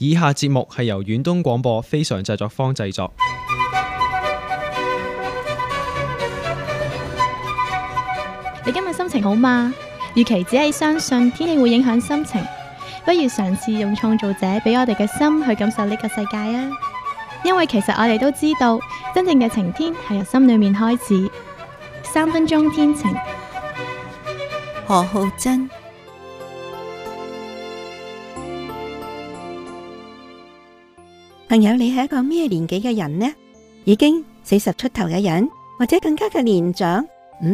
以下節目係由遠東廣播非常製作坊製作。 你今日心情好嗎？與其只係相信天氣會影響心情，不如嘗試用創造者俾我哋嘅心去感受呢個世界啊！因為其實我哋都知道，真正嘅晴天係由心裏面開始。3分鐘天晴， 何浩珍。朋友，你係一個咩年紀嘅人呢？已經40出頭嘅人，或者更加嘅年長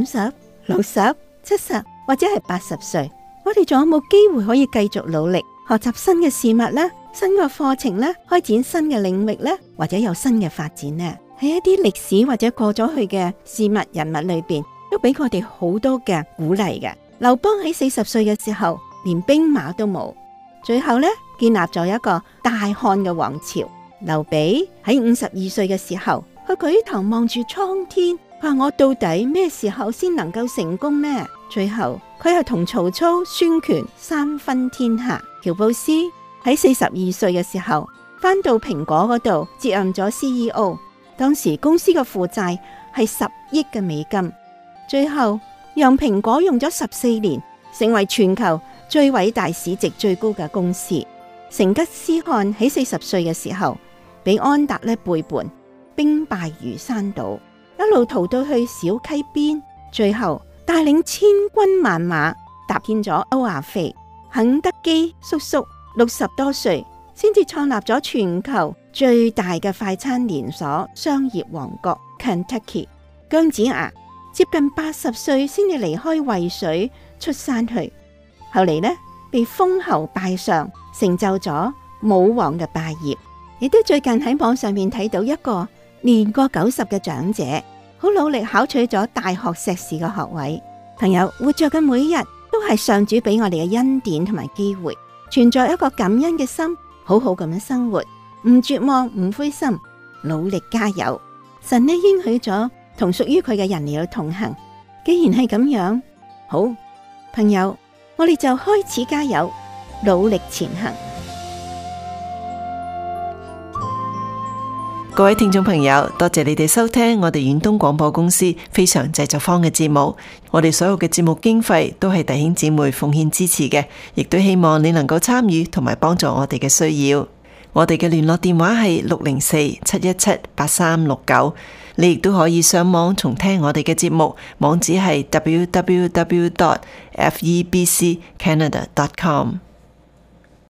，50、60、70或者係80歲，我哋仲有冇機會可以繼續努力學習新嘅事物呢？新嘅課程呢？開展新嘅領域呢？或者有新嘅發展呢？喺一啲歷史或者過咗去嘅事物人物裏邊，都俾我哋好多嘅鼓勵嘅。劉邦喺40歲嘅時候，連兵馬都冇，最後呢，建立咗一個大漢嘅王朝。劉備喺52歲嘅時候，佢舉頭望住蒼天，佢話我到底咩時候先能夠成功呢？最後佢係同曹操、孫權三分天下。喬布斯喺42歲嘅時候，返到蘋果嗰度接任咗 CEO， 當時公司嘅負債係10億嘅美金，最後讓蘋果用咗14年，成為全球最偉大市值最高嘅公司。成吉思汗喺40歲嘅時候，俾安達咧背叛，兵敗如山倒，一路逃到去小溪邊，最後帶領千軍萬馬踏遍咗歐亞非。肯德基叔叔60多歲，先至創立咗全球最大嘅快餐連鎖商業王國 Kentucky。姜子牙接近80歲先至離開渭水出山去，後嚟呢，被封侯拜相，成就咗武王嘅霸業。亦都最近喺網上面睇到一個年過90嘅長者，好努力考取咗大學碩士嘅學位。朋友，活着嘅每一日都係上主俾我哋嘅恩典同埋機會，存在一個感恩嘅心，好好咁樣生活，唔絕望唔灰心，努力加油。神呢應許咗同屬於佢嘅人嚟到同行。既然係咁樣，好，朋友，我哋就開始加油，努力前行。 各位聽眾朋友，多謝你哋收聽我哋遠東廣播公司非常製作坊嘅節目。我哋所有嘅節目經費都係弟兄姊妹奉獻支持嘅，亦都希望你能夠參與同埋幫助我哋嘅需要。我哋嘅聯絡電話係604-717-8369。你亦都可以上網重聽我哋嘅節目，網址係www.febccanada.com。